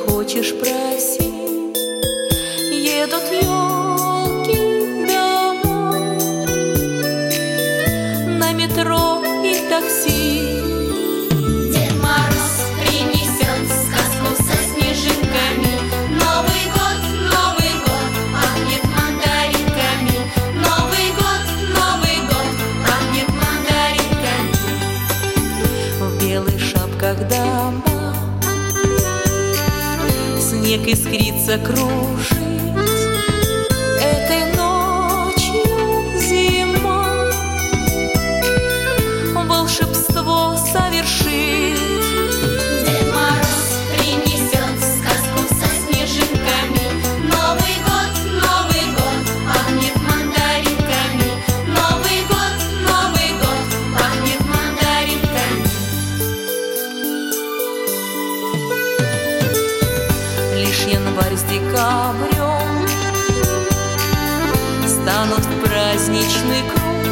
хочешь, проси. Едут елки домой на метро и такси. Дед Мороз принесет сказку со снежинками. Новый год, пахнет мандаринками. Новый год, пахнет мандаринками. В белых шапках дома снег искрится, кружит. Этой ночью зима волшебство совершит. Дед Мороз принесет сказку со снежинками. Новый год, пахнет мандаринками. Новый год, пахнет мандаринками. Лишь январь с декабрем станут в праздничный круг